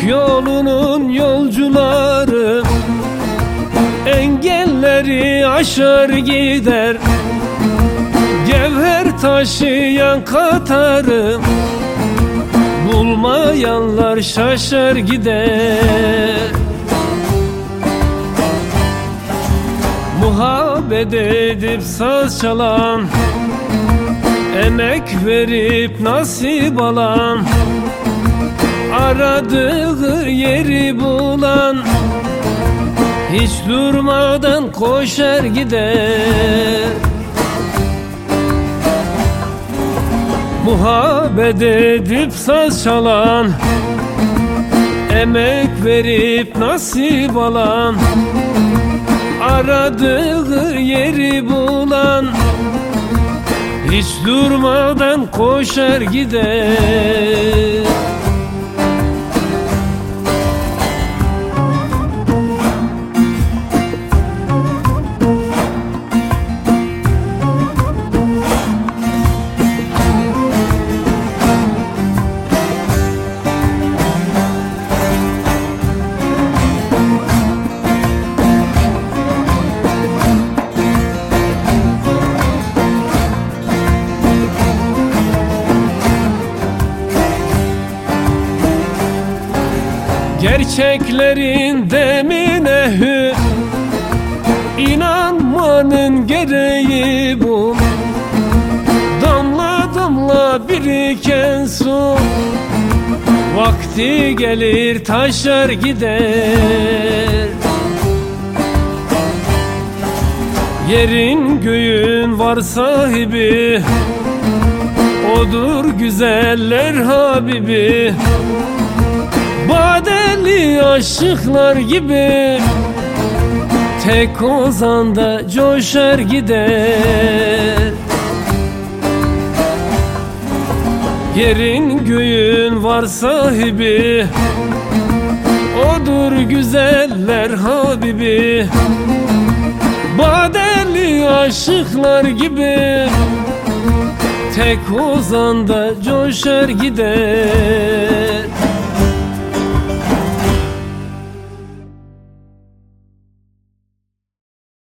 yolunun yolcuları engelleri aşar gider. Gevher taşıyan Katar'ı bulmayanlar şaşar gider. Muhabbet edip saz çalan, emek verip nasip alan, aradığı yeri bulan hiç durmadan koşar gider. Muhabbet edip saz çalan, emek verip nasip alan, aradığı yeri bulan hiç durmadan koşar gider. Gerçeklerin demine hür, inanmanın gereği bu. Damla damla biriken su vakti gelir taşar gider. Yerin göğün var sahibi, odur güzeller Habibi. Badeli aşıklar gibi tek ozanda coşar gider. Yerin göğün var sahibi, odur güzeller Habibi. Badeli aşıklar gibi tek ozanda coşar gider.